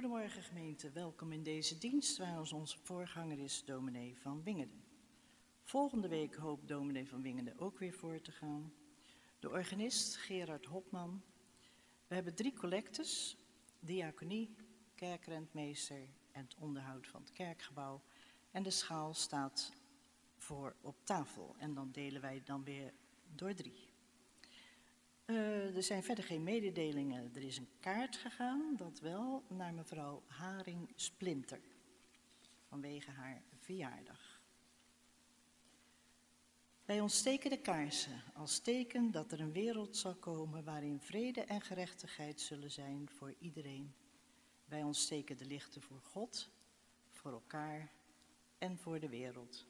Goedemorgen gemeente, welkom in deze dienst waar onze voorganger is dominee van Wingeden. Volgende week hoopt dominee van Wingeden ook weer voor te gaan. De organist Gerard Hopman. We hebben 3 collectes, diaconie, kerkrentmeester en het onderhoud van het kerkgebouw. En de schaal staat voor op tafel en dan delen wij dan weer door 3. Er zijn verder geen mededelingen. Er is een kaart gegaan, dat wel, naar mevrouw Haring Splinter. Vanwege haar verjaardag. Wij ontsteken de kaarsen als teken dat er een wereld zal komen waarin vrede en gerechtigheid zullen zijn voor iedereen. Wij ontsteken de lichten voor God, voor elkaar en voor de wereld.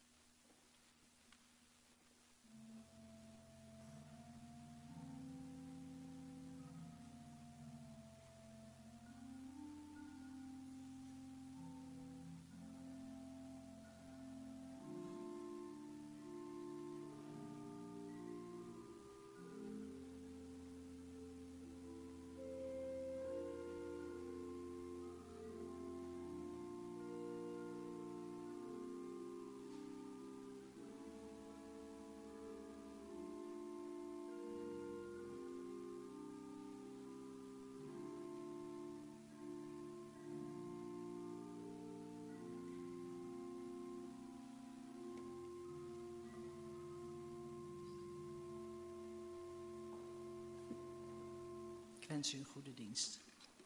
Ik wens u een goede dienst.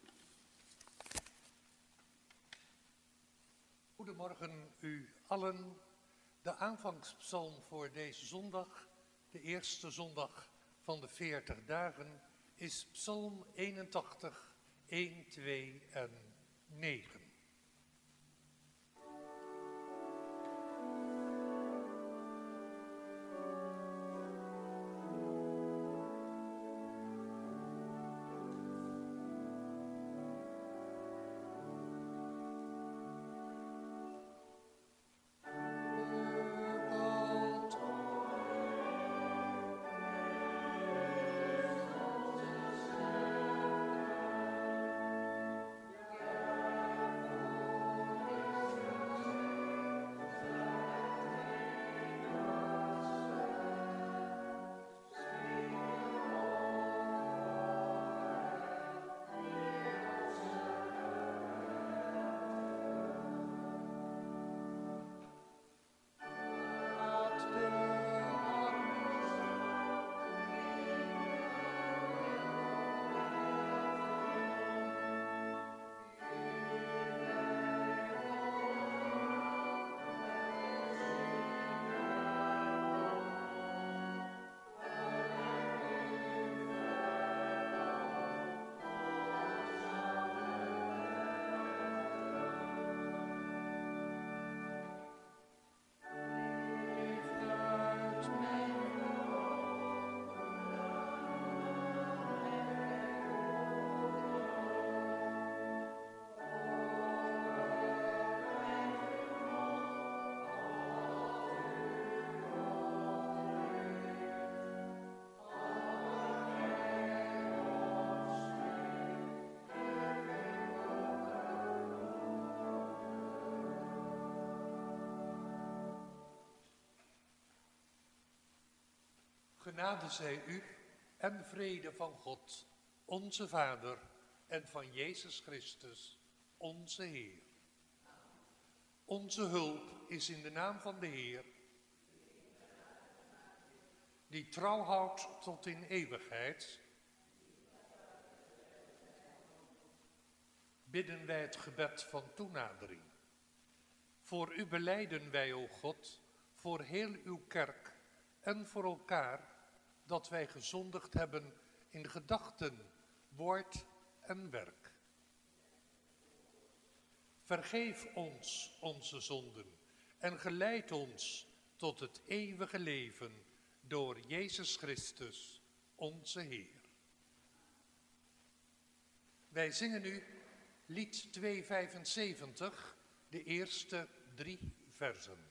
Goedemorgen u allen. De aanvangspsalm voor deze zondag, de eerste zondag van de 40 dagen, is Psalm 81, 1, 2 en 9. Genade zij u en vrede van God, onze Vader, en van Jezus Christus, onze Heer. Onze hulp is in de naam van de Heer, die trouw houdt tot in eeuwigheid. Bidden wij het gebed van toenadering. Voor u belijden wij, o God, voor heel uw kerk en voor elkaar, dat wij gezondigd hebben in gedachten, woord en werk. Vergeef ons onze zonden en geleid ons tot het eeuwige leven door Jezus Christus, onze Heer. Wij zingen nu lied 275, de eerste 3 versen.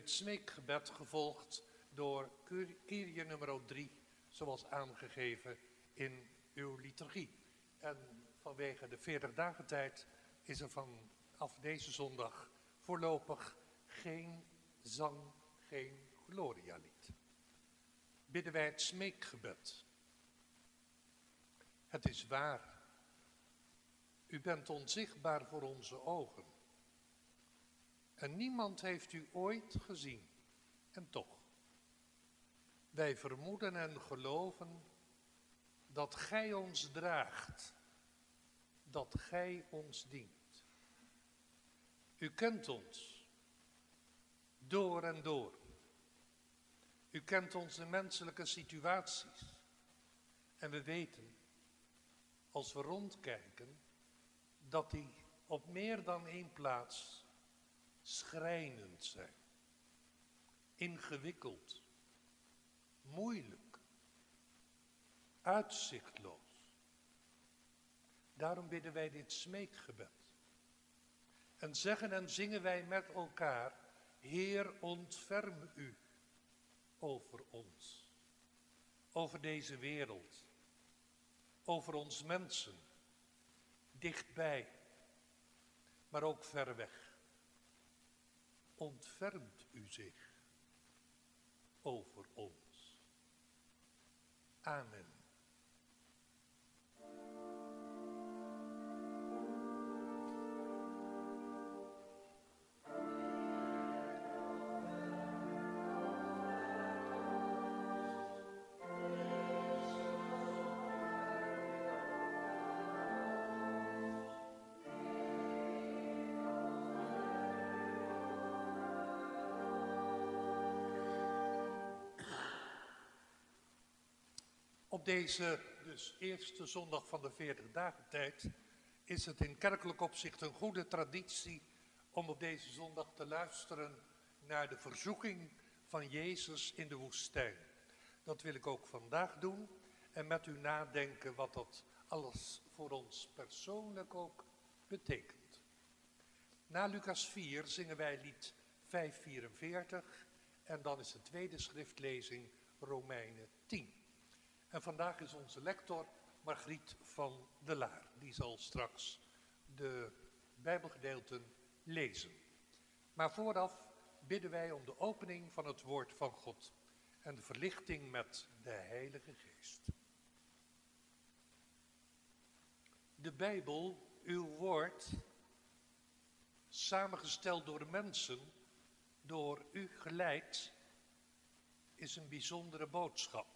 het smeekgebed gevolgd door Kyrie nummer 3, zoals aangegeven in uw liturgie. En vanwege de 40 dagen tijd is er vanaf deze zondag voorlopig geen zang, geen glorialied. Bidden wij het smeekgebed. Het is waar. U bent onzichtbaar voor onze ogen. En niemand heeft u ooit gezien. En toch. Wij vermoeden en geloven dat gij ons draagt. Dat gij ons dient. U kent ons. Door en door. U kent onze menselijke situaties. En we weten, als we rondkijken, dat die op meer dan één plaats schrijnend zijn. Ingewikkeld. Moeilijk. Uitzichtloos. Daarom bidden wij dit smeekgebed. En zeggen en zingen wij met elkaar, Heer, ontferm u over ons. Over deze wereld. Over ons mensen. Dichtbij. Maar ook ver weg. Ontfermt u zich over ons. Amen. Op deze dus eerste zondag van de 40 dagen tijd is het in kerkelijk opzicht een goede traditie om op deze zondag te luisteren naar de verzoeking van Jezus in de woestijn. Dat wil ik ook vandaag doen en met u nadenken wat dat alles voor ons persoonlijk ook betekent. Na Lucas 4 zingen wij lied 544 en dan is de tweede schriftlezing Romeinen 10. En vandaag is onze lector Margriet van der Laar. Die zal straks de Bijbelgedeelten lezen. Maar vooraf bidden wij om de opening van het woord van God en de verlichting met de Heilige Geest. De Bijbel, uw woord, samengesteld door mensen, door u geleid, is een bijzondere boodschap.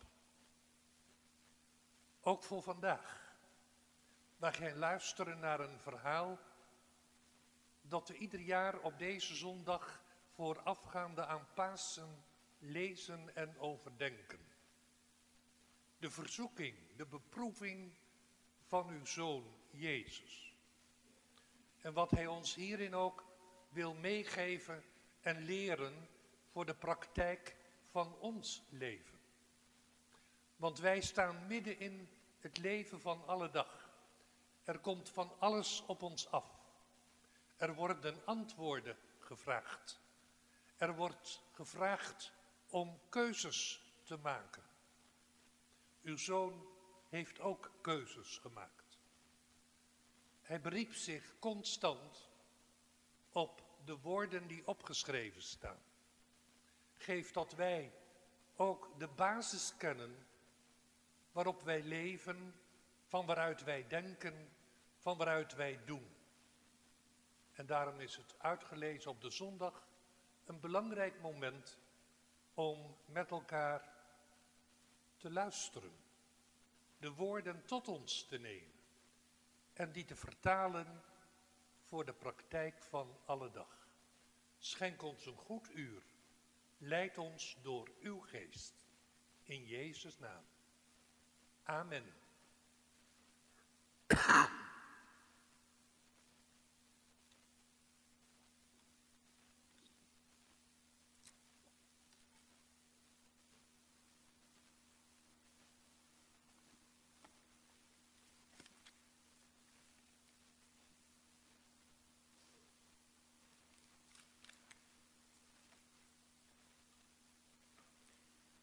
Ook voor vandaag. Wij gaan luisteren naar een verhaal dat we ieder jaar op deze zondag voorafgaande aan Pasen lezen en overdenken. De verzoeking, de beproeving van uw Zoon Jezus. En wat hij ons hierin ook wil meegeven en leren voor de praktijk van ons leven. Want wij staan midden in het leven van alle dag. Er komt van alles op ons af. Er worden antwoorden gevraagd. Er wordt gevraagd om keuzes te maken. Uw zoon heeft ook keuzes gemaakt. Hij beriep zich constant op de woorden die opgeschreven staan. Geef dat wij ook de basis kennen waarop wij leven, van waaruit wij denken, van waaruit wij doen. En daarom is het uitgelezen op de zondag een belangrijk moment om met elkaar te luisteren, de woorden tot ons te nemen en die te vertalen voor de praktijk van alle dag. Schenk ons een goed uur, leid ons door uw geest, in Jezus' naam. Amen.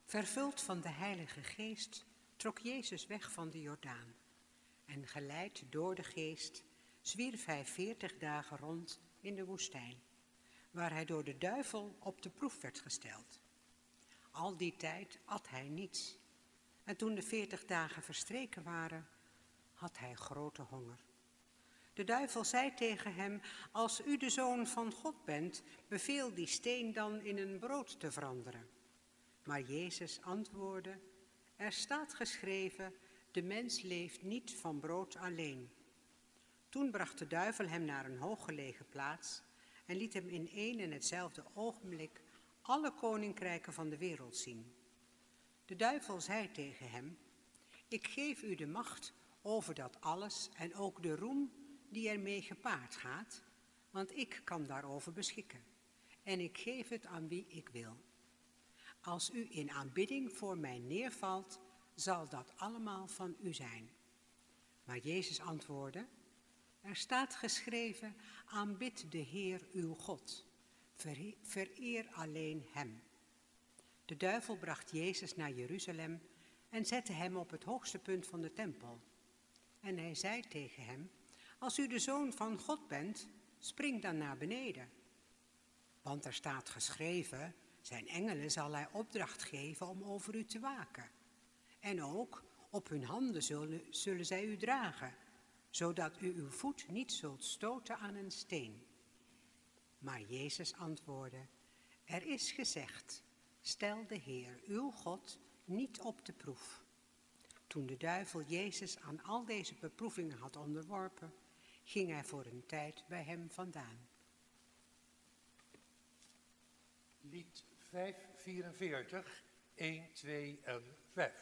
Vervuld van de Heilige Geest trok Jezus weg van de Jordaan. En geleid door de Geest zwierf hij 40 dagen rond in de woestijn, waar hij door de duivel op de proef werd gesteld. Al die tijd at hij niets. En toen de 40 dagen verstreken waren, had hij grote honger. De duivel zei tegen hem: als u de Zoon van God bent, beveel die steen dan in een brood te veranderen. Maar Jezus antwoordde: er staat geschreven, de mens leeft niet van brood alleen. Toen bracht de duivel hem naar een hooggelegen plaats en liet hem in één en hetzelfde ogenblik alle koninkrijken van de wereld zien. De duivel zei tegen hem: ik geef u de macht over dat alles en ook de roem die ermee gepaard gaat, want ik kan daarover beschikken. En ik geef het aan wie ik wil. Als u in aanbidding voor mij neervalt, zal dat allemaal van u zijn. Maar Jezus antwoordde: er staat geschreven, aanbid de Heer uw God. Vereer alleen hem. De duivel bracht Jezus naar Jeruzalem en zette hem op het hoogste punt van de tempel. En hij zei tegen hem: als u de Zoon van God bent, spring dan naar beneden. Want er staat geschreven, zijn engelen zal hij opdracht geven om over u te waken. En ook op hun handen zullen zij u dragen, zodat u uw voet niet zult stoten aan een steen. Maar Jezus antwoordde: er is gezegd, stel de Heer, uw God, niet op de proef. Toen de duivel Jezus aan al deze beproevingen had onderworpen, ging hij voor een tijd bij hem vandaan. Lied 544, 1, 2 en 5.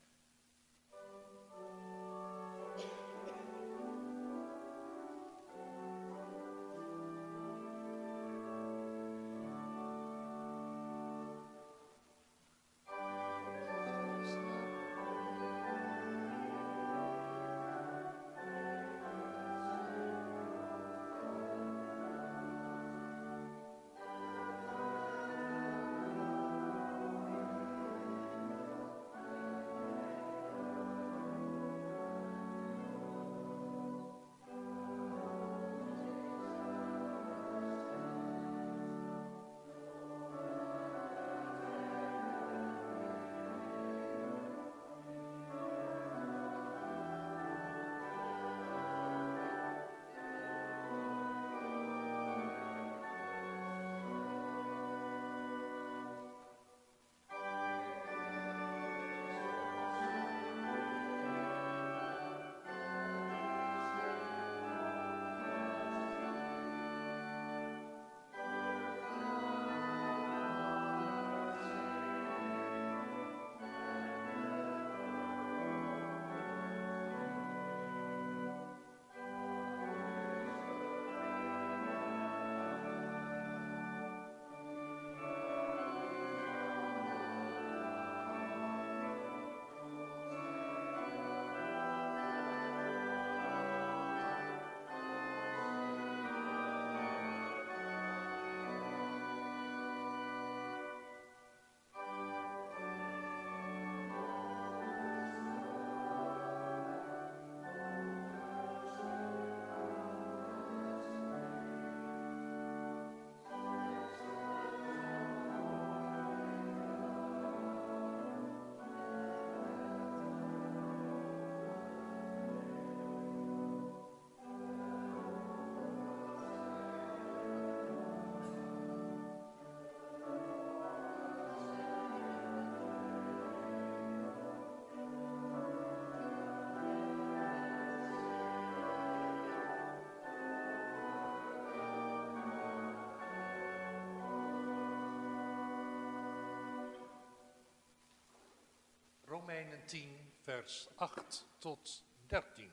Romeinen 10, vers 8 tot 13.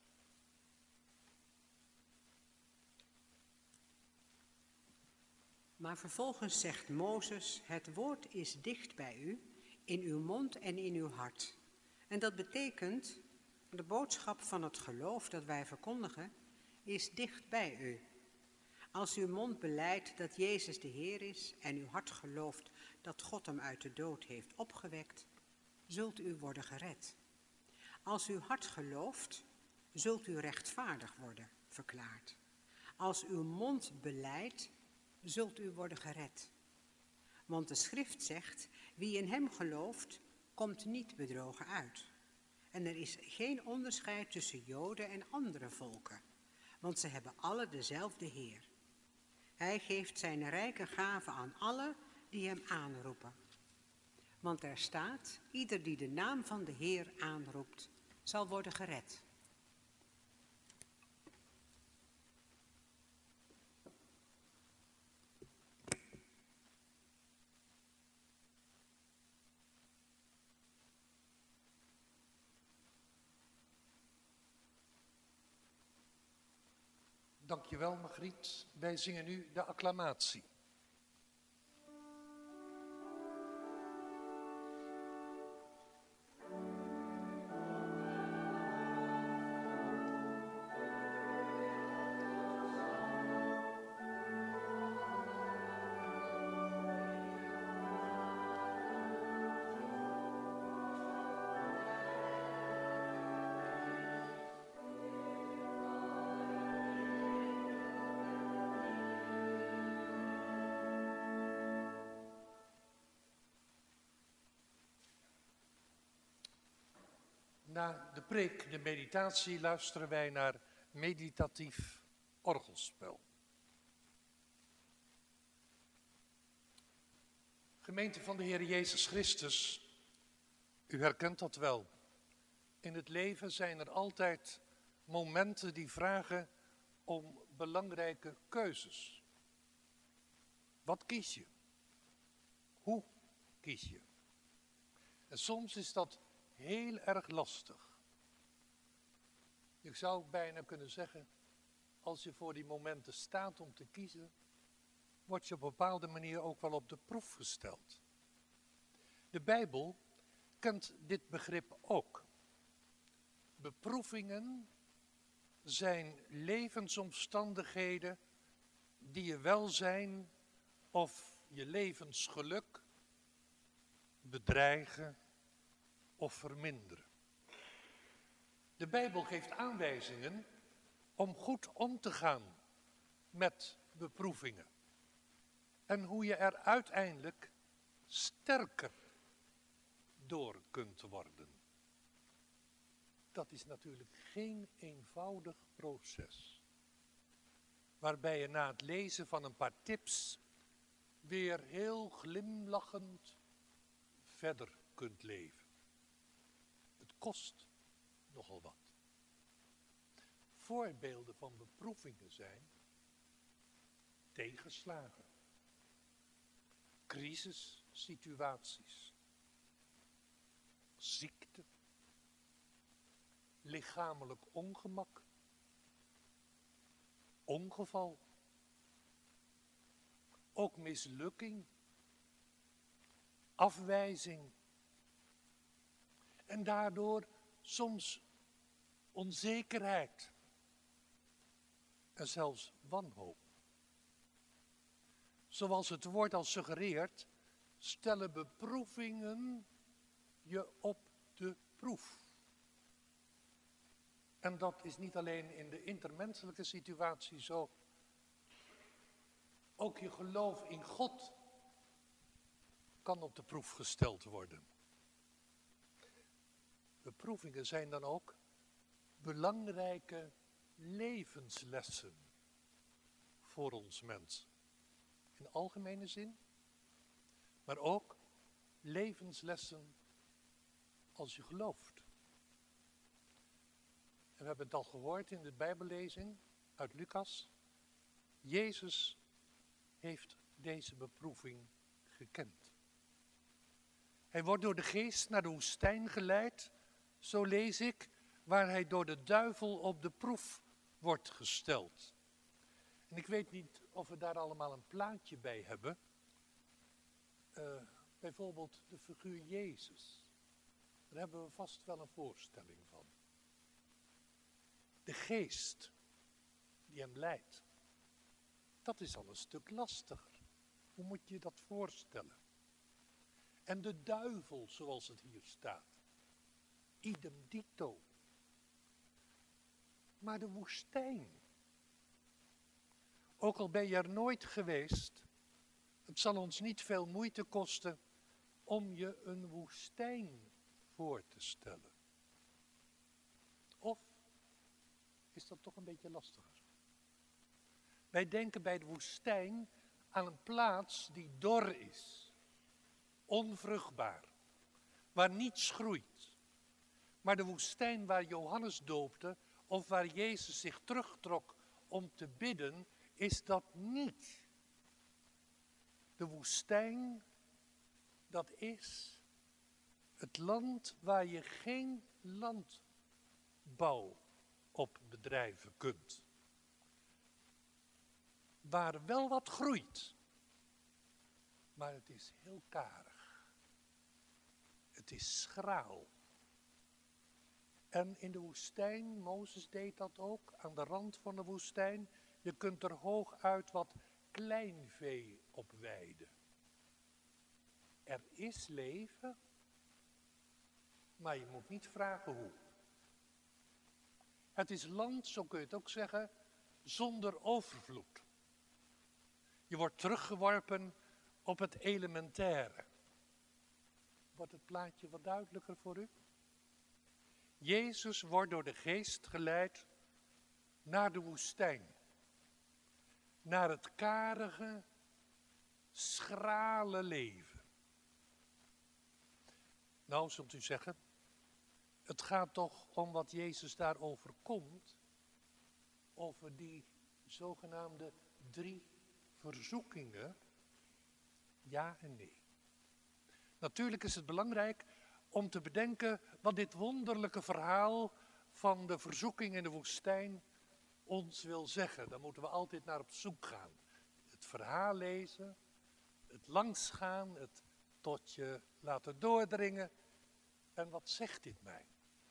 Maar vervolgens zegt Mozes: het woord is dicht bij u, in uw mond en in uw hart. En dat betekent, de boodschap van het geloof dat wij verkondigen, is dicht bij u. Als uw mond belijdt dat Jezus de Heer is en uw hart gelooft dat God hem uit de dood heeft opgewekt, zult u worden gered. Als uw hart gelooft, zult u rechtvaardig worden verklaard. Als uw mond belijdt, zult u worden gered. Want de schrift zegt, wie in hem gelooft, komt niet bedrogen uit. En er is geen onderscheid tussen Joden en andere volken, want ze hebben alle dezelfde Heer. Hij geeft zijn rijke gaven aan allen die hem aanroepen. Want er staat, ieder die de naam van de Heer aanroept, zal worden gered. Dankjewel, Margriet. Wij zingen nu de acclamatie. Na de preek, de meditatie, luisteren wij naar meditatief orgelspel. Gemeente van de Heer Jezus Christus, u herkent dat wel. In het leven zijn er altijd momenten die vragen om belangrijke keuzes. Wat kies je? Hoe kies je? En soms is dat heel erg lastig. Je zou bijna kunnen zeggen, als je voor die momenten staat om te kiezen, word je op een bepaalde manier ook wel op de proef gesteld. De Bijbel kent dit begrip ook. Beproevingen zijn levensomstandigheden die je welzijn of je levensgeluk bedreigen of verminderen. De Bijbel geeft aanwijzingen om goed om te gaan met beproevingen. En hoe je er uiteindelijk sterker door kunt worden. Dat is natuurlijk geen eenvoudig proces. Waarbij je na het lezen van een paar tips weer heel glimlachend verder kunt leven. Het kost nogal wat. Voorbeelden van beproevingen zijn tegenslagen, crisissituaties, ziekte, lichamelijk ongemak, ongeval, ook mislukking, afwijzing en daardoor soms onzekerheid en zelfs wanhoop. Zoals het woord al suggereert, stellen beproevingen je op de proef. En dat is niet alleen in de intermenselijke situatie zo. Ook je geloof in God kan op de proef gesteld worden. Beproevingen zijn dan ook belangrijke levenslessen voor ons mens. In algemene zin, maar ook levenslessen als je gelooft. En we hebben het al gehoord in de Bijbellezing uit Lucas. Jezus heeft deze beproeving gekend. Hij wordt door de geest naar de woestijn geleid, zo lees ik, waar hij door de duivel op de proef wordt gesteld. En ik weet niet of we daar allemaal een plaatje bij hebben. Bijvoorbeeld de figuur Jezus. Daar hebben we vast wel een voorstelling van. De geest die hem leidt. Dat is al een stuk lastiger. Hoe moet je dat voorstellen? en de duivel, zoals het hier staat. Idem dito. Maar de woestijn. Ook al ben je er nooit geweest, het zal ons niet veel moeite kosten om je een woestijn voor te stellen. Of is dat toch een beetje lastiger? Wij denken bij de woestijn aan een plaats die dor is, onvruchtbaar, waar niets groeit. Maar de woestijn waar Johannes doopte, of waar Jezus zich terugtrok om te bidden, is dat niet. De woestijn, dat is het land waar je geen landbouw op bedrijven kunt. Waar wel wat groeit, maar het is heel karig. Het is schraal. En in de woestijn, Mozes deed dat ook, aan de rand van de woestijn, je kunt er hooguit wat kleinvee op weiden. Er is leven, maar je moet niet vragen hoe. Het is land, zo kun je het ook zeggen, zonder overvloed. Je wordt teruggeworpen op het elementaire. Wordt het plaatje wat duidelijker voor u? Jezus wordt door de Geest geleid naar de woestijn. Naar het karige, schrale leven. Nou, zult u zeggen, het gaat toch om wat Jezus daar overkomt, over die zogenaamde 3 verzoekingen? Ja en nee. Natuurlijk is het belangrijk om te bedenken wat dit wonderlijke verhaal van de verzoeking in de woestijn ons wil zeggen. Daar moeten we altijd naar op zoek gaan. Het verhaal lezen, het langsgaan, het tot je laten doordringen. En wat zegt dit mij?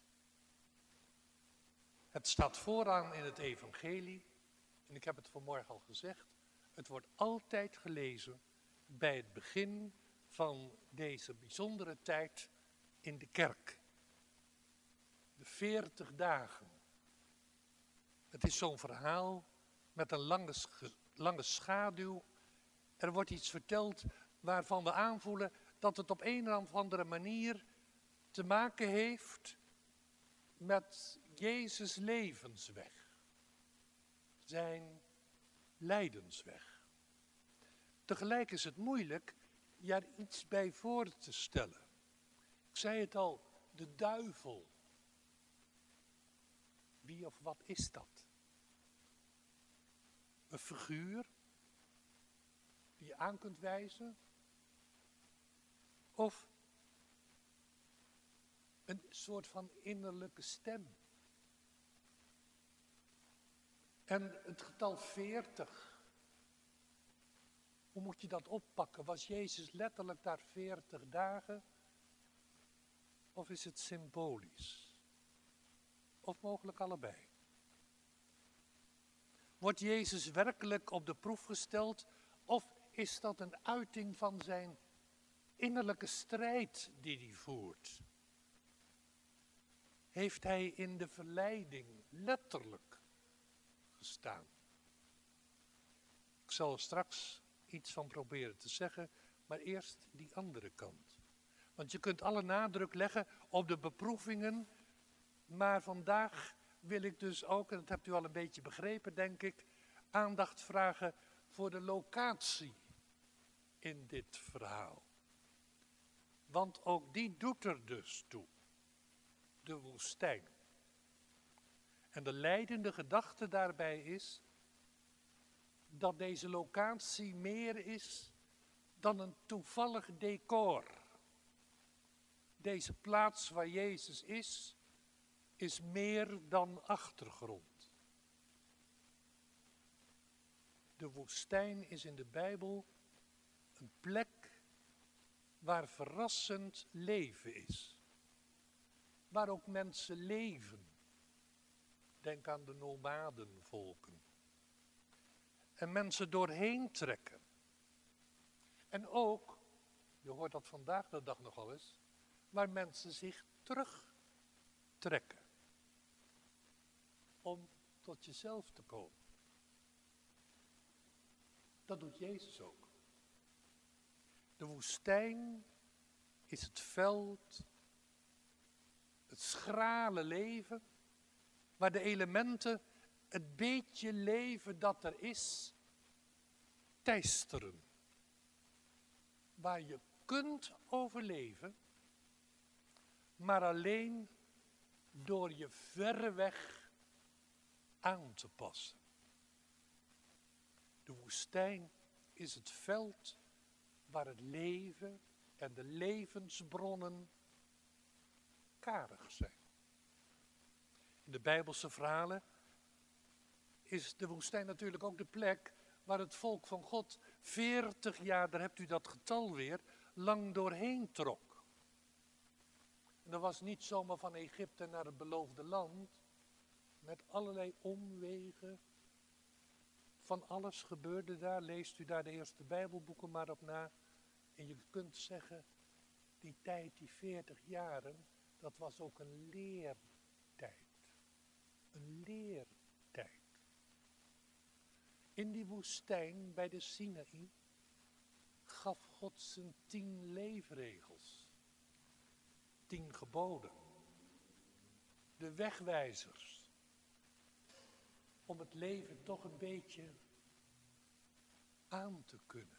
Het staat vooraan in het evangelie, en ik heb het vanmorgen al gezegd, het wordt altijd gelezen bij het begin van deze bijzondere tijd in de kerk. De 40 dagen. Het is zo'n verhaal met een lange schaduw. Er wordt iets verteld waarvan we aanvoelen dat het op een of andere manier te maken heeft met Jezus' levensweg. Zijn lijdensweg. Tegelijk is het moeilijk je er iets bij voor te stellen. Ik zei het al, de duivel. Wie of wat is dat? Een figuur die je aan kunt wijzen? Of een soort van innerlijke stem? En het getal 40, hoe moet je dat oppakken? Was Jezus letterlijk daar 40 dagen? Of is het symbolisch? Of mogelijk allebei? Wordt Jezus werkelijk op de proef gesteld? Of is dat een uiting van zijn innerlijke strijd die hij voert? Heeft hij in de verleiding letterlijk gestaan? Ik zal er straks iets van proberen te zeggen, maar eerst die andere kant. Want je kunt alle nadruk leggen op de beproevingen, maar vandaag wil ik dus ook, en dat hebt u al een beetje begrepen denk ik, aandacht vragen voor de locatie in dit verhaal. Want ook die doet er dus toe. De woestijn. En de leidende gedachte daarbij is dat deze locatie meer is dan een toevallig decor. Deze plaats waar Jezus is meer dan achtergrond. De woestijn is in de Bijbel een plek waar verrassend leven is. Waar ook mensen leven. Denk aan de nomadenvolken. En mensen doorheen trekken. En ook je hoort dat vandaag de dag nogal eens, waar mensen zich terugtrekken om tot jezelf te komen. Dat doet Jezus ook. De woestijn is het veld, het schrale leven, waar de elementen, het beetje leven dat er is, teisteren. Waar je kunt overleven, maar alleen door je verreweg aan te passen. De woestijn is het veld waar het leven en de levensbronnen karig zijn. In de Bijbelse verhalen is de woestijn natuurlijk ook de plek waar het volk van God 40 jaar, daar hebt u dat getal weer, lang doorheen trok. En dat was niet zomaar van Egypte naar het beloofde land, met allerlei omwegen. Van alles gebeurde daar, leest u daar de eerste Bijbelboeken maar op na. En je kunt zeggen, die tijd, die 40 jaren, dat was ook een leertijd. Een leertijd. In die woestijn bij de Sinaï gaf God zijn 10 leefregels. 10 geboden. De wegwijzers. Om het leven toch een beetje aan te kunnen.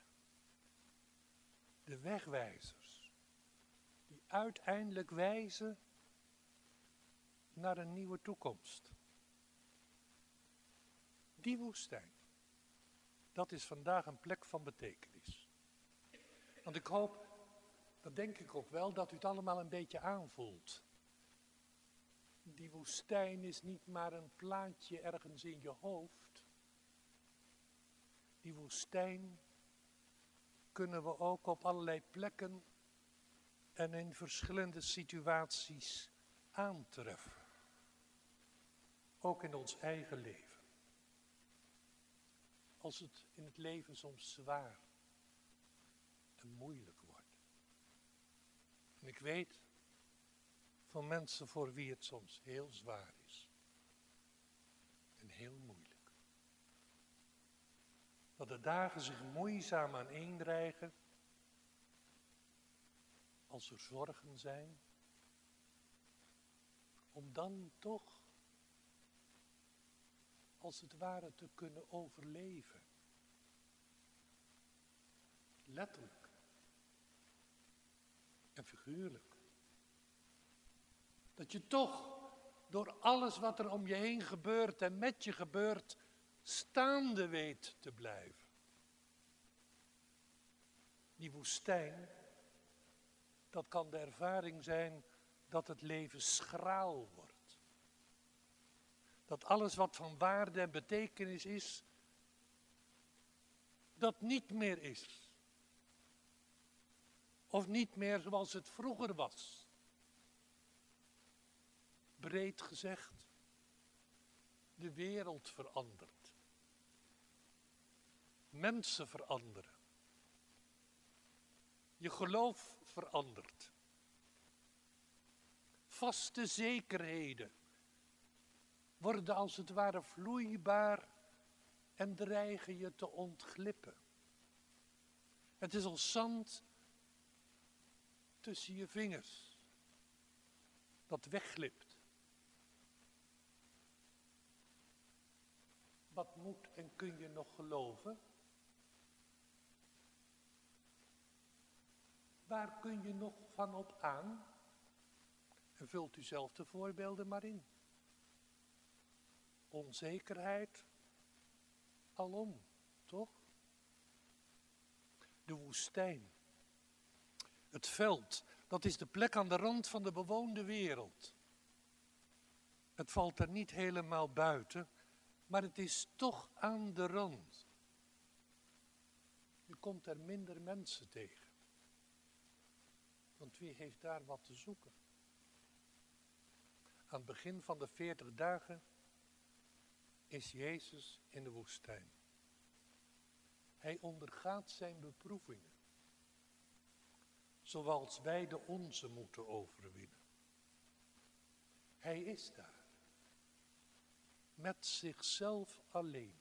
De wegwijzers. Die uiteindelijk wijzen naar een nieuwe toekomst. Die woestijn. Dat is vandaag een plek van betekenis. Want ik hoop, dat denk ik ook wel, dat u het allemaal een beetje aanvoelt. Die woestijn is niet maar een plaatje ergens in je hoofd. Die woestijn kunnen we ook op allerlei plekken en in verschillende situaties aantreffen. Ook in ons eigen leven. Als het in het leven soms zwaar en moeilijk wordt. En ik weet van mensen voor wie het soms heel zwaar is. En heel moeilijk. Dat de dagen zich moeizaam aaneendrijgen. Als er zorgen zijn. Om dan toch, als het ware, te kunnen overleven. Letterlijk. En figuurlijk. Dat je toch door alles wat er om je heen gebeurt en met je gebeurt, staande weet te blijven. Die woestijn, dat kan de ervaring zijn dat het leven schraal wordt. Dat alles wat van waarde en betekenis is, dat niet meer is. Of niet meer zoals het vroeger was. Breed gezegd, de wereld verandert. Mensen veranderen. Je geloof verandert. Vaste zekerheden worden als het ware vloeibaar en dreigen je te ontglippen. Het is als zand tussen je vingers dat wegglipt. Wat moet en kun je nog geloven? Waar kun je nog van op aan? En vult u zelf de voorbeelden maar in. Onzekerheid, alom, toch? De woestijn. Het veld, dat is de plek aan de rand van de bewoonde wereld. Het valt er niet helemaal buiten, maar het is toch aan de rand. Je komt er minder mensen tegen. Want wie heeft daar wat te zoeken? Aan het begin van de 40 dagen is Jezus in de woestijn. Hij ondergaat zijn beproevingen. zoals wij de onze moeten overwinnen. Hij is daar, met zichzelf alleen,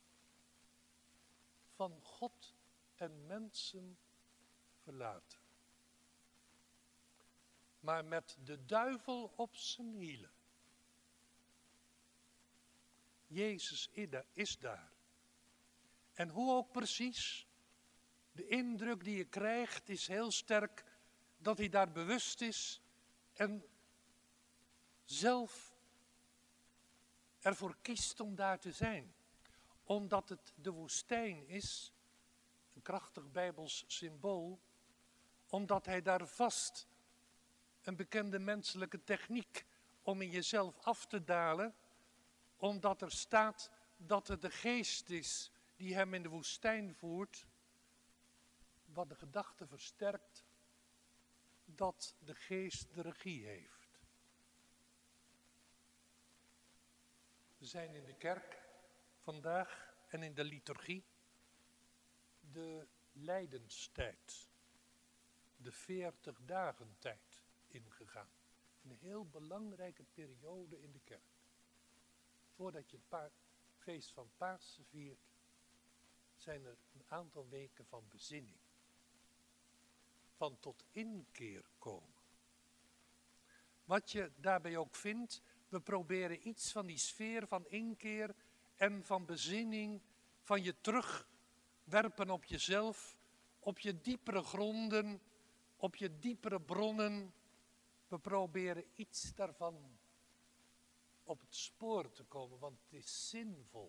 van God en mensen verlaten, maar met de duivel op zijn hielen. Jezus is daar. En hoe ook precies, de indruk die je krijgt is heel sterk dat hij daar bewust is en zelf ervoor kiest om daar te zijn. Omdat het de woestijn is, een krachtig Bijbels symbool, omdat hij daar vast een bekende menselijke techniek om in jezelf af te dalen, omdat er staat dat het de geest is die hem in de woestijn voert, wat de gedachte versterkt dat de geest de regie heeft. We zijn in de kerk vandaag en in de liturgie de lijdenstijd, de 40 dagen tijd ingegaan. Een heel belangrijke periode in de kerk. Voordat je het feest van Pasen viert, zijn er een aantal weken van bezinning. Van tot inkeer komen. Wat je daarbij ook vindt, we proberen iets van die sfeer van inkeer en van bezinning, van je terugwerpen op jezelf, op je diepere gronden, op je diepere bronnen. We proberen iets daarvan op het spoor te komen, want het is zinvol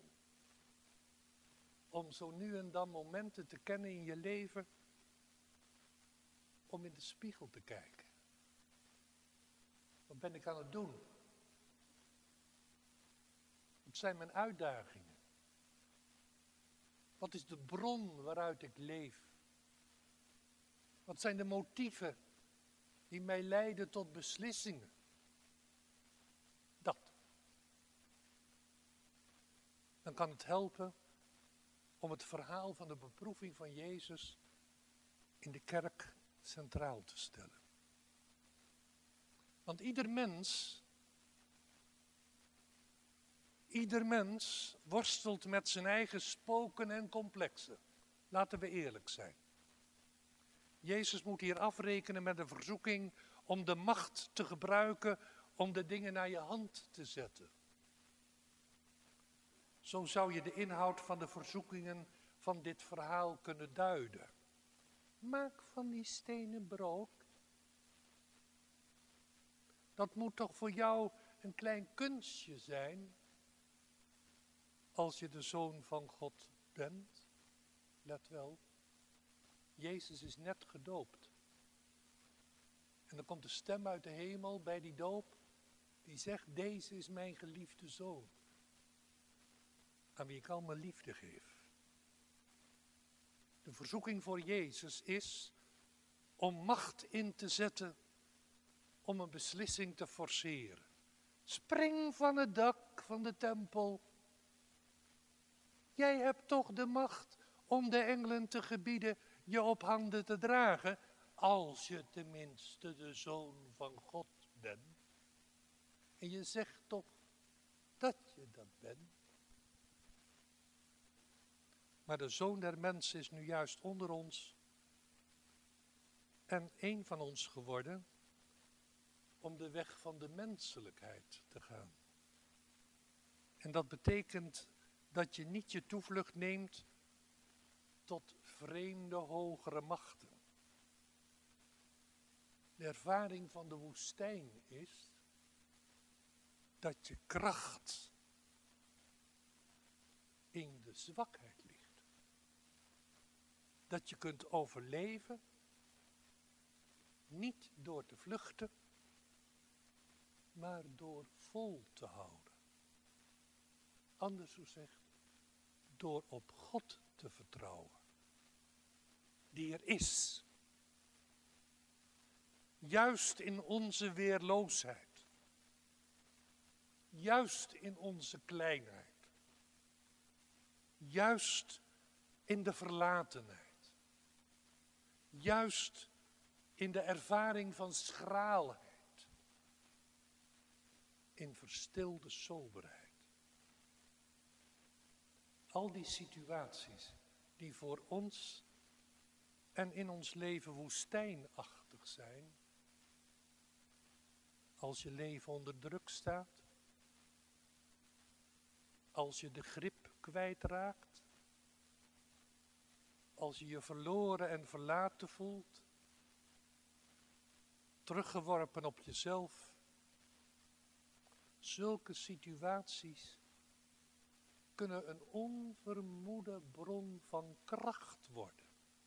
om zo nu en dan momenten te kennen in je leven, om in de spiegel te kijken. Wat ben ik aan het doen? Wat zijn mijn uitdagingen? Wat is de bron waaruit ik leef? Wat zijn de motieven die mij leiden tot beslissingen? Dat. Dan kan het helpen om het verhaal van de beproeving van Jezus in de kerk centraal te stellen. Want ieder mens worstelt met zijn eigen spoken en complexen. Laten we eerlijk zijn. Jezus moet hier afrekenen met de verzoeking om de macht te gebruiken om de dingen naar je hand te zetten. Zo zou je de inhoud van de verzoekingen van dit verhaal kunnen duiden. Maak van die stenen brood. Dat moet toch voor jou een klein kunstje zijn, als je de Zoon van God bent. Let wel, Jezus is net gedoopt. En dan komt de stem uit de hemel bij die doop, die zegt, deze is mijn geliefde Zoon, aan wie ik al mijn liefde geef. De verzoeking voor Jezus is om macht in te zetten om een beslissing te forceren. Spring van het dak van de tempel. Jij hebt toch de macht om de engelen te gebieden je op handen te dragen, als je tenminste de Zoon van God bent. En je zegt toch dat je dat bent. Maar de Zoon der Mensen is nu juist onder ons en één van ons geworden om de weg van de menselijkheid te gaan. En dat betekent dat je niet je toevlucht neemt tot vreemde hogere machten. De ervaring van de woestijn is dat je kracht in de zwakheid ligt. Dat je kunt overleven, niet door te vluchten, maar door vol te houden. Anders gezegd, door op God te vertrouwen, die er is. Juist in onze weerloosheid, juist in onze kleinheid, juist in de verlatenheid, juist in de ervaring van schraalheid, in verstilde soberheid. Al die situaties die voor ons en in ons leven woestijnachtig zijn, als je leven onder druk staat, als je de grip kwijtraakt, als je je verloren en verlaten voelt, teruggeworpen op jezelf. Zulke situaties kunnen een onvermoede bron van kracht worden.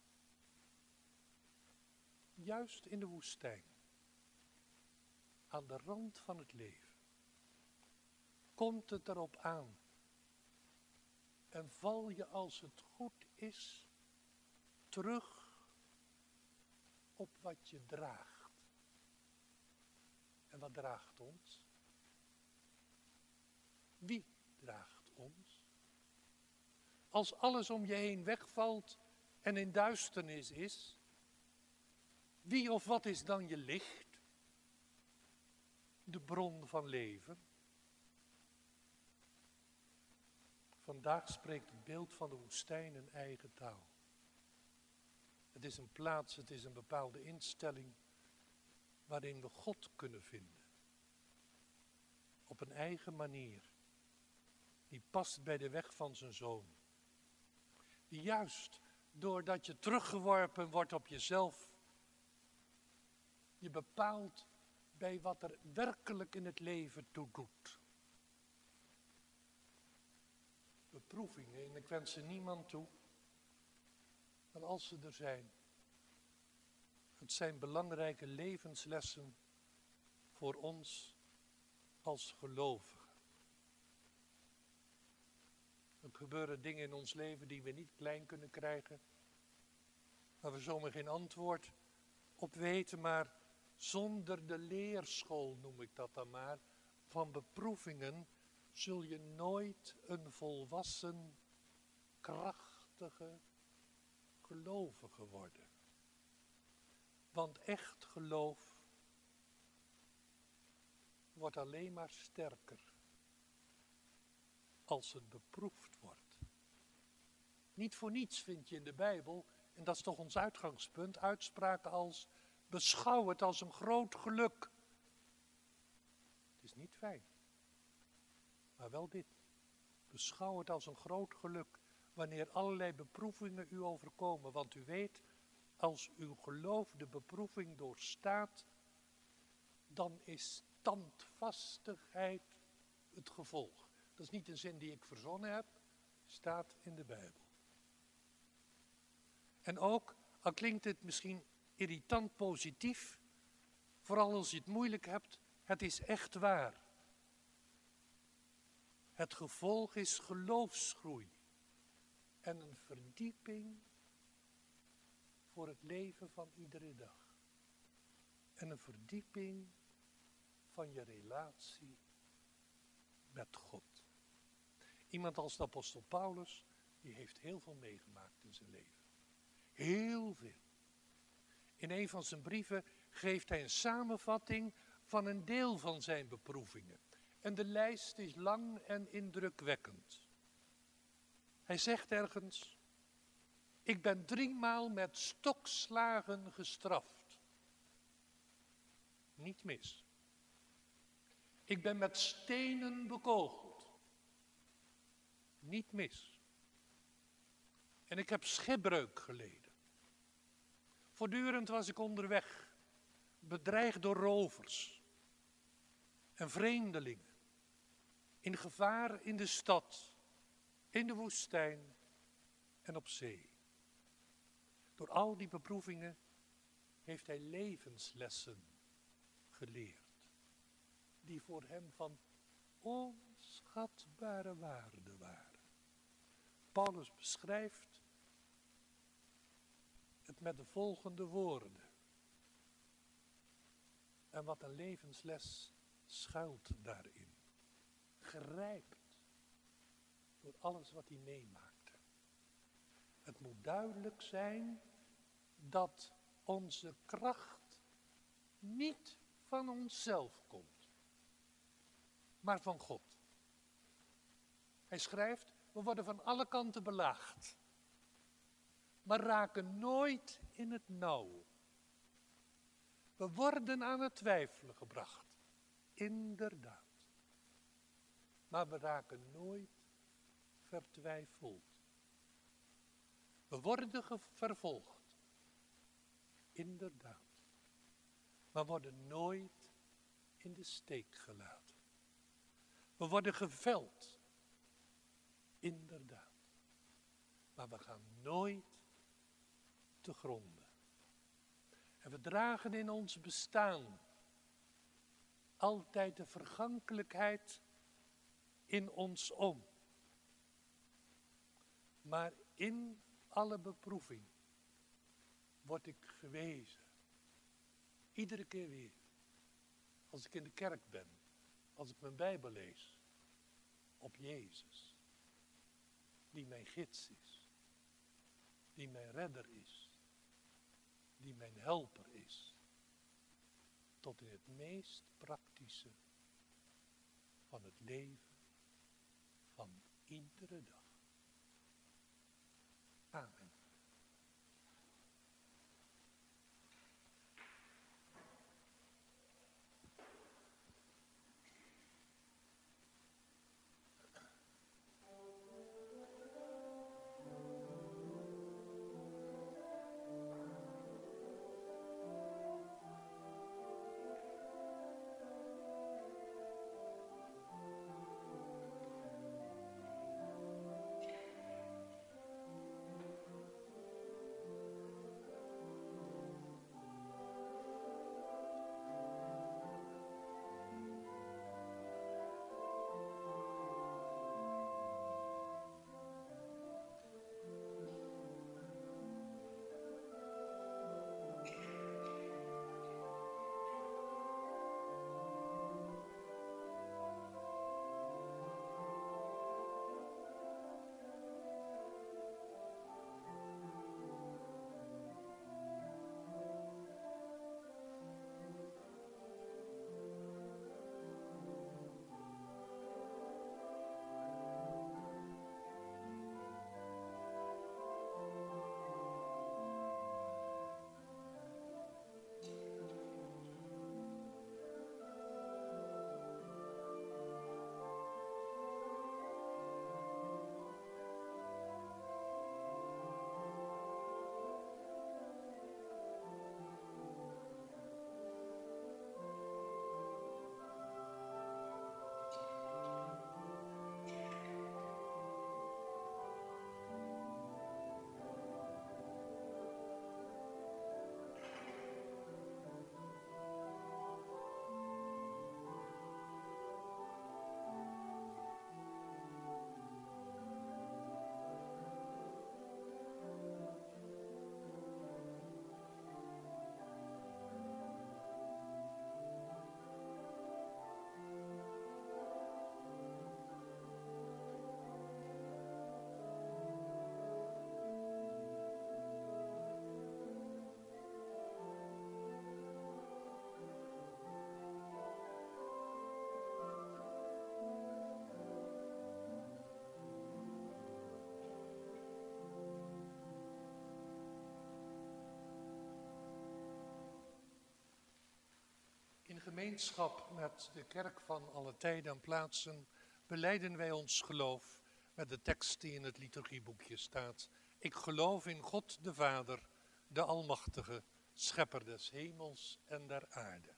Juist in de woestijn, aan de rand van het leven, komt het erop aan en val je als het goed is terug op wat je draagt. En wat draagt ons? Wie draagt ons? Als alles om je heen wegvalt en in duisternis is, wie of wat is dan je licht? De bron van leven. Vandaag spreekt het beeld van de woestijn een eigen taal. Het is een plaats, het is een bepaalde instelling waarin we God kunnen vinden. Op een eigen manier. Die past bij de weg van zijn zoon. Die juist doordat je teruggeworpen wordt op jezelf, je bepaalt bij wat er werkelijk in het leven toe doet. Beproevingen, en ik wens ze niemand toe, maar als ze er zijn. Het zijn belangrijke levenslessen voor ons als gelovigen. Er gebeuren dingen in ons leven die we niet klein kunnen krijgen, waar we zomaar geen antwoord op weten, maar zonder de leerschool, noem ik dat dan maar, van beproevingen, zul je nooit een volwassen, krachtige gelovige worden. Want echt geloof wordt alleen maar sterker als het beproefd wordt. Niet voor niets vind je in de Bijbel, en dat is toch ons uitgangspunt, uitspraken als beschouw het als een groot geluk. Het is niet fijn, maar wel dit. Beschouw het als een groot geluk wanneer allerlei beproevingen u overkomen. Want u weet, als uw geloof de beproeving doorstaat, dan is standvastigheid het gevolg. Dat is niet een zin die ik verzonnen heb, staat in de Bijbel. En ook, al klinkt het misschien irritant positief, vooral als je het moeilijk hebt, het is echt waar. Het gevolg is geloofsgroei en een verdieping voor het leven van iedere dag. En een verdieping van je relatie met God. Iemand als de apostel Paulus, die heeft heel veel meegemaakt in zijn leven. Heel veel. In een van zijn brieven geeft hij een samenvatting van een deel van zijn beproevingen. En de lijst is lang en indrukwekkend. Hij zegt ergens, ik ben 3 maal met stokslagen gestraft. Niet mis. Ik ben met stenen bekogeld. Niet mis. En ik heb schipbreuk geleden. Voortdurend was ik onderweg, bedreigd door rovers en vreemdelingen. In gevaar in de stad, in de woestijn en op zee. Door al die beproevingen heeft hij levenslessen geleerd. Die voor hem van onschatbare waarde waren. Paulus beschrijft het met de volgende woorden. En wat een levensles schuilt daarin. Gerijpt door alles wat hij meemaakte. Het moet duidelijk zijn dat onze kracht niet van onszelf komt, maar van God. Hij schrijft, we worden van alle kanten belaagd, maar raken nooit in het nauw. We worden aan het twijfelen gebracht, inderdaad. Maar we raken nooit vertwijfeld. We worden vervolgd, inderdaad. Maar worden nooit in de steek gelaten. We worden geveld, inderdaad. Maar we gaan nooit te gronden. En we dragen in ons bestaan altijd de vergankelijkheid in ons om. Maar in alle beproeving word ik gewezen. Iedere keer weer. Als ik in de kerk ben. Als ik mijn Bijbel lees. Op Jezus. Die mijn gids is. Die mijn redder is. Die mijn helper is. Tot in het meest praktische van het leven van iedere dag. Amen. In gemeenschap met de kerk van alle tijden en plaatsen belijden wij ons geloof met de tekst die in het liturgieboekje staat. Ik geloof in God de Vader, de Almachtige, Schepper des hemels en der aarde.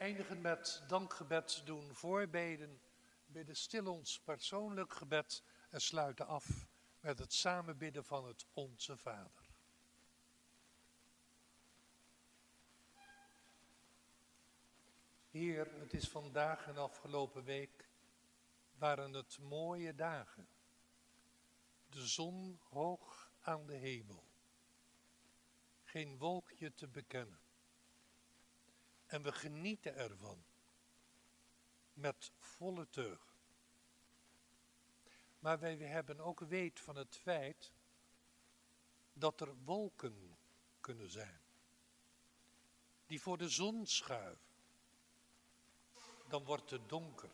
eindigen met dankgebed, doen voorbeden, bidden stil ons persoonlijk gebed en sluiten af met het samenbidden van het Onze Vader. Heer, het is vandaag en afgelopen week waren het mooie dagen. De zon hoog aan de hemel. Geen wolkje te bekennen. En we genieten ervan. Met volle teug. Maar wij hebben ook weet van het feit dat er wolken kunnen zijn. Die voor de zon schuiven. Dan wordt het donker.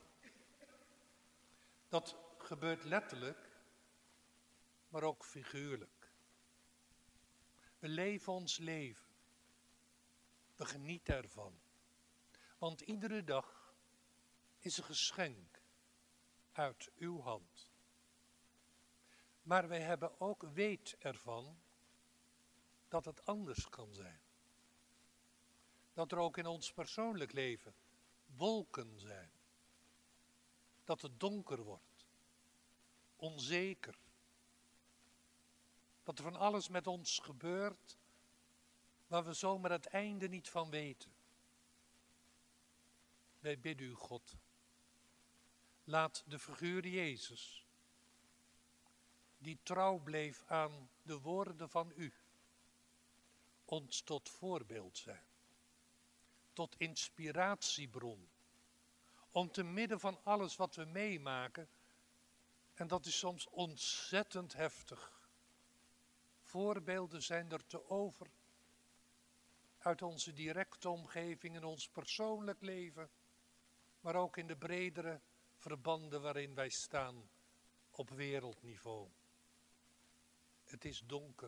Dat gebeurt letterlijk, maar ook figuurlijk. We leven ons leven. We genieten ervan. Want iedere dag is een geschenk uit uw hand. Maar wij hebben ook weet ervan dat het anders kan zijn. Dat er ook in ons persoonlijk leven wolken zijn. Dat het donker wordt. Onzeker. Dat er van alles met ons gebeurt waar we zomaar het einde niet van weten. Wij bidden u, God. Laat de figuur Jezus, die trouw bleef aan de woorden van u, ons tot voorbeeld zijn. Tot inspiratiebron. Om te midden van alles wat we meemaken, en dat is soms ontzettend heftig. Voorbeelden zijn er te over. Uit onze directe omgeving, in ons persoonlijk leven, maar ook in de bredere verbanden waarin wij staan op wereldniveau. Het is donker.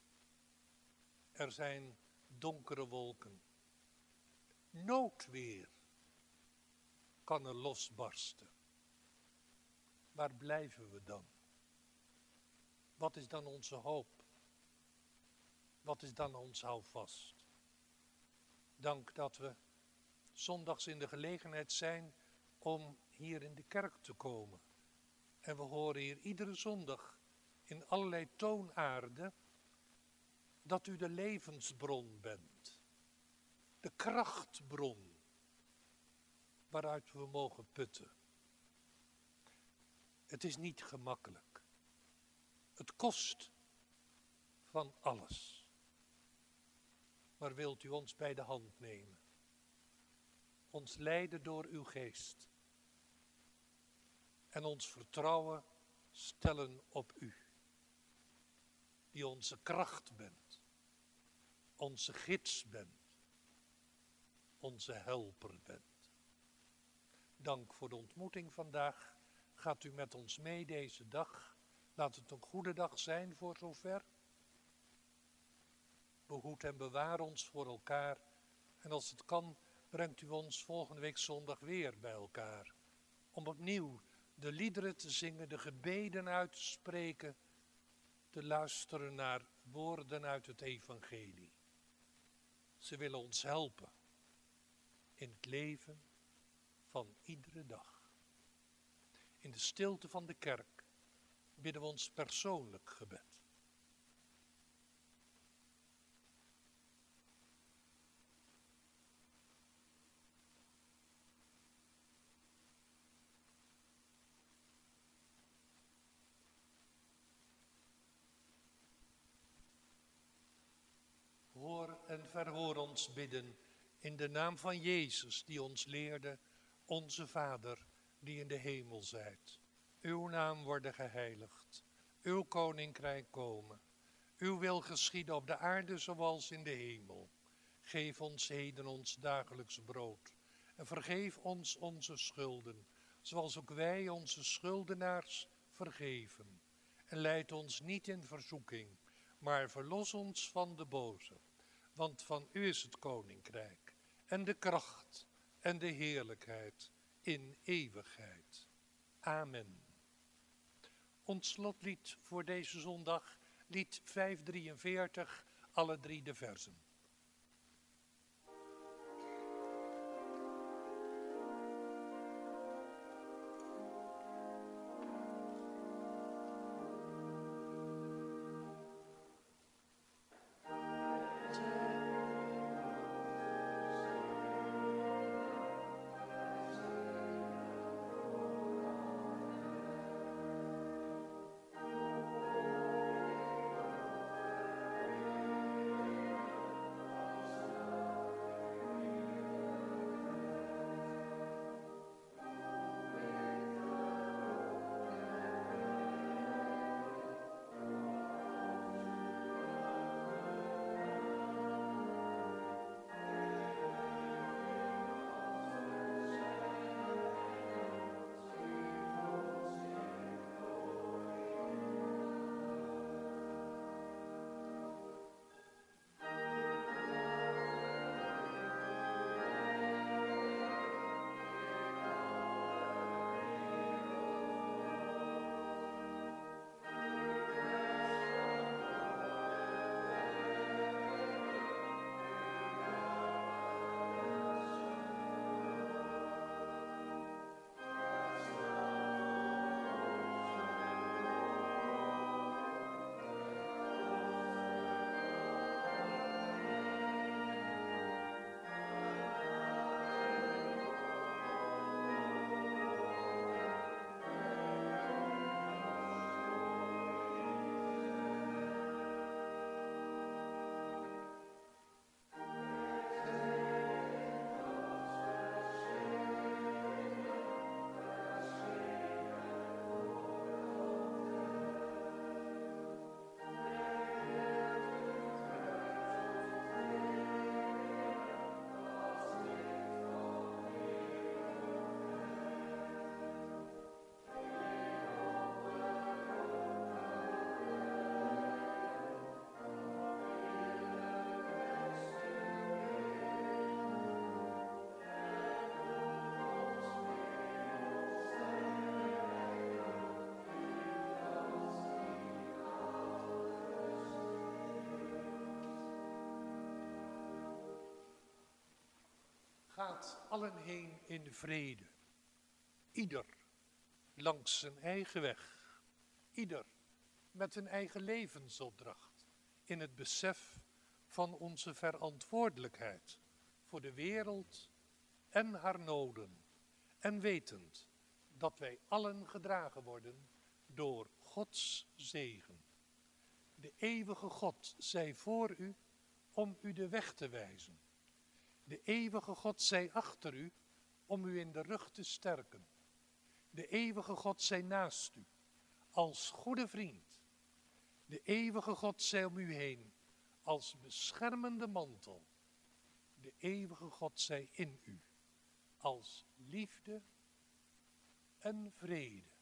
Er zijn donkere wolken. Noodweer kan er losbarsten. Waar blijven we dan? Wat is dan onze hoop? Wat is dan ons houvast? Dank dat we zondags in de gelegenheid zijn om hier in de kerk te komen. En we horen hier iedere zondag in allerlei toonaarden dat u de levensbron bent. De krachtbron waaruit we mogen putten. Het is niet gemakkelijk. Het kost van alles. Maar wilt u ons bij de hand nemen? Ons leiden door uw geest. En ons vertrouwen stellen op u. Die onze kracht bent. Onze gids bent. Onze helper bent. Dank voor de ontmoeting vandaag. Gaat u met ons mee deze dag. Laat het een goede dag zijn voor zover. Behoed en bewaar ons voor elkaar. En als het kan, brengt u ons volgende week zondag weer bij elkaar. Om opnieuw de liederen te zingen, de gebeden uit te spreken. Te luisteren naar woorden uit het evangelie. Ze willen ons helpen. In het leven van iedere dag. In de stilte van de kerk bidden we ons persoonlijk gebed. Hoor en verhoor ons bidden in de naam van Jezus die ons leerde, onze Vader die in de hemel zijt. Uw naam worden geheiligd, uw koninkrijk komen. Uw wil geschieden op de aarde zoals in de hemel. Geef ons heden ons dagelijks brood en vergeef ons onze schulden, zoals ook wij onze schuldenaars vergeven. En leid ons niet in verzoeking, maar verlos ons van de boze. Want van u is het koninkrijk en de kracht en de heerlijkheid in eeuwigheid. Amen. Ons slotlied voor deze zondag, lied 543, alle 3 de versen. Gaat allen heen in vrede. Ieder langs zijn eigen weg. Ieder met een eigen levensopdracht. In het besef van onze verantwoordelijkheid voor de wereld en haar noden. En wetend dat wij allen gedragen worden door Gods zegen. De eeuwige God zij voor u om u de weg te wijzen. De eeuwige God zij achter u om u in de rug te sterken. De eeuwige God zij naast u als goede vriend. De eeuwige God zij om u heen als beschermende mantel. De eeuwige God zij in u als liefde en vrede.